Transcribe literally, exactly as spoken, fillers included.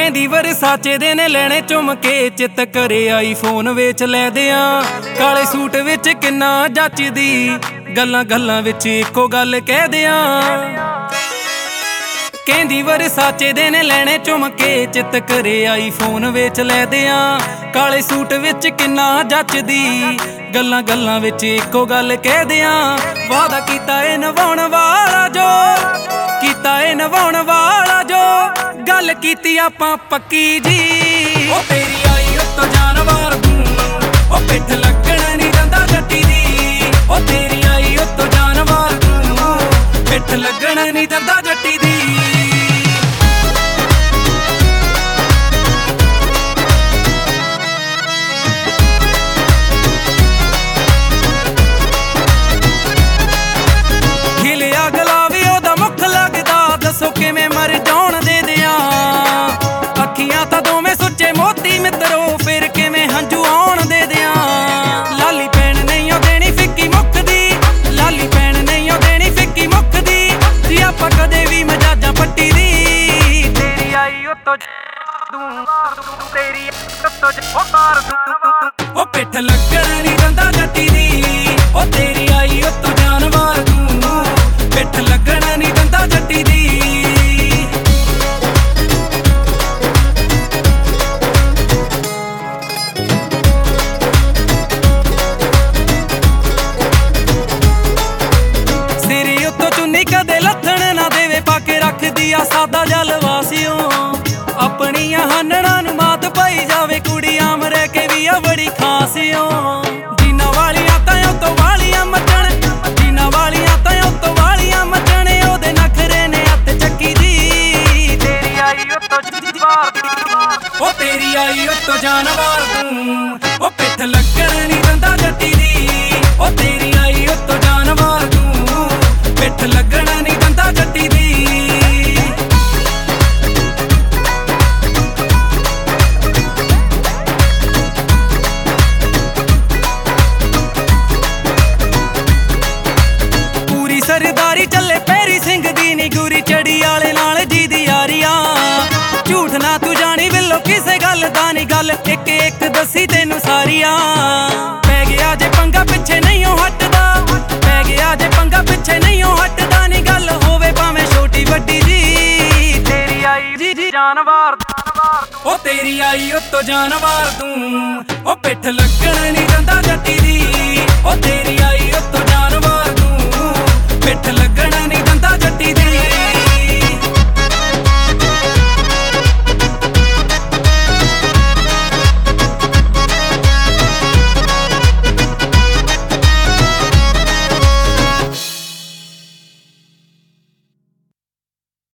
ਕਹਿੰਦੀ ਵਰਸਾਚੇ ਦੇ ਨੇ ਲੈਣੇ ਚੁੰਮ ਕੇ, ਚਿੱਤ ਕਰੇ ਆਈਫੋਨ ਵੇਚ ਲੈ ਦਿਆਂ। ਕਾਲੇ ਸੂਟ ਵਿੱਚ ਕਿੰਨਾ ਜੱਚਦੀ, ਗੱਲਾਂ ਗੱਲਾਂ ਵਿੱਚ ਇੱਕੋ ਗੱਲ ਕਹਿ ਦਿਆਂ। ਕਹਿੰਦੀ ਵਰਸਾਚੇ ਦੇ ਨੇ ਲੈਣੇ ਚੁੰਮ ਕੇ, ਚਿੱਤ ਕਰੇ ਆਈਫੋਨ ਵੇਚ ਲੈ ਦਿਆਂ। ਕਾਲੇ ਸੂਟ ਵਿੱਚ ਕਿੰਨਾ ਜੱਚਦੀ, ਗੱਲਾਂ ਗੱਲਾਂ ਵਿੱਚ ਇੱਕੋ ਗੱਲ ਕਹਿ ਦਿਆਂ। ਵਾਦਾ ਕੀਤਾ ਏ ਨਿਭਾਉਣ ਵਾਲਾ ਜੋ, ਕੀਤਾ ਏ ਨਿਭਾਉਣ ਵਾਲਾ ਜੋ, ਗੱਲ ਕੀਤੀ ਆਪਾਂ ਪੱਕੀ ਜੀ। ਉਹ ਤੇਰੀ ਆਈ ਉੱਤੋਂ ਜਾਨਵਾਰ ਤੂੰ, ਉਹ ਪਿੱਠ ਲੱਗਣ ਨੀ ਦਿੰਦਾ ਜੱਟੀ ਦੀ। ਉਹ ਤੇਰੀ ਆਈ ਉੱਤੋਂ ਜਾਨਵਾਰ ਤੂੰ, ਪਿੱਠ ਲੱਗਣ ਨੀ ਦਿੰਦਾ ਜੱਟੀ ਦੀ। ਖਿਲਿਆ ਗਲਾਵੀ ਉਹਦਾ ਮੁੱਖ ਲੱਗਦਾ, ਦੱਸੋ ਕਿਵੇਂ ਮਰ ਜਾਉਣ ਦੇ ਦਿਆਂ। ਅੱਖੀਆਂ ਤਾਂ ਦੋਵੇਂ ਸੁੱਚੇ ਮੋਤੀ ਮਿੱਤਰੋ, ਫਿਰ ਕਿਵੇਂ ਹੰਝੂ ਆਉਣ ਦੇ ਦਿਆਂ। ਲਾਲੀ ਪੈਣ ਨਹੀਂ ਉਹ ਦੇਣੀ ਫਿੱਕੀ ਮੁੱਕਦੀ, ਲਾਲੀ ਪੈਣ ਨਹੀਂ ਉਹ ਦੇਣੀ ਫਿੱਕੀ ਮੁੱਕਦੀ। ਜੀ ਆਪਾਂ ਕਦੇ ਵੀ ਮਜਾਜਾਂ ਪੱਟੀ ਦੀ। ਤੇਰੀ ਆਈ ਉੱਤੋਂ ਤੂੰ, ਤੇਰੀ ਉੱਤੋਂ ਉਹ ਤਾਰ ਤੂੰ, ਉਹ ਪਿੱਠ ਲੱਗਣ ਨੀ ਦਿੰਦਾ ਜੱਟੀ ਦੀ। ਉਹ ਤੇਰੀ ਆਈ ਉੱਤੋਂ ਜਾਨਵਾਰ ਤੂੰ, ਪਿੱਠ ਲੱਗਣ ਨੀ ਦਿੰਦਾ ਜੱਟੀ ਦੀ। ਸਿਰੀ ਉੱਤੋਂ ਚੁੰਨੀ ਕਦੇ ਲੱਥਣ ਨਾ ਦੇਵੇ, ਪਾ ਕੇ ਰੱਖਦੀ ਆ ਸਾਦਾ ਜਲਵਾਸੀਓ। ਆਪਣੀਆਂ ਹਾਨਣਾਂ ਨੂੰ ਮਾਤ ਪਾਈ ਜਾਵੇ, ਕੁੜੀ ਆਮ ਰਹਿ ਕੇ ਵੀ ਆ ਬੜੀ ਖਾਸੀਓ। ਜੀਨਾ ਵਾਲੀਆਂ ਤਾਂ ਉੱਤੋਂ ਵਾਲੀਆਂ ਮੱਚਣ, ਜੀਨਾ ਵਾਲੀਆਂ ਤਾਂ ਉੱਤੋਂ ਵਾਲੀਆਂ ਮੱਚਣ। ਉਹਦੇ ਨਖਰੇ ਨੇ ਹੱਥ ਚੱਕੀ ਜੀ। ਤੇਰੀ ਆਈ ਉੱਤੋਂ ਜਾਨਵਾਰ, ਉਹ ਤੇਰੀ ਆਈ ਉੱਤੋਂ ਜਾਨਵਾਰ ਤੂੰ, ਉਹ ਪਿੱਠ ਲੱਗਣ ਨੀ ਦਿੰਦਾ ਜੱਟੀ ਦੀ। ਉਹ ਤੇਰੀ ਆਈ ਉੱਤੋਂ ਜਾਨਵਾਰ ਤੂੰ, ਪਿੱਠ ਲੱਗਣ ਨੀ ਦਿੰਦਾ ਜੱਟੀ ਦੀ। ਸਰਦਾਰੀ ਚੱਲੇ ਪੈਰੀ ਸਿੰਘ ਦੀ ਨੀ, ਗੁਰੀ ਚੜੀ ਵਾਲੇ ਨਾਲ ਜੀ ਦੀ ਯਾਰੀਆਂ। ਝੂਠ ਨਾ ਤੂੰ ਜਾਣੀ ਬਿੱਲੋ ਕਿਸੇ ਗੱਲ ਦਾ ਨੀ, ਗੱਲ ਇੱਕ ਇੱਕ ਦੱਸੀ ਤੈਨੂੰ ਸਾਰੀਆਂ। ਪੈ ਗਿਆ ਜੇ ਪੰਗਾ ਪਿੱਛੇ ਨਹੀਂ ਉਹ ਹਟਦਾ, ਪੈ ਗਿਆ ਜੇ ਪੰਗਾ ਪਿੱਛੇ ਨਹੀਂ ਉਹ ਹਟਦਾ ਨੀ, ਗੱਲ ਹੋਵੇ ਭਾਵੇਂ ਛੋਟੀ ਵੱਡੀ ਜੀ। ਤੇਰੀ ਆਈ ਜੀ ਜਾਨਵਾਰ, ਉਹ ਤੇਰੀ ਆਈ ਉੱਤੋਂ ਜਾਨਵਾਰ ਤੂੰ, ਉਹ ਪਿੱਠ ਲੱਗਣ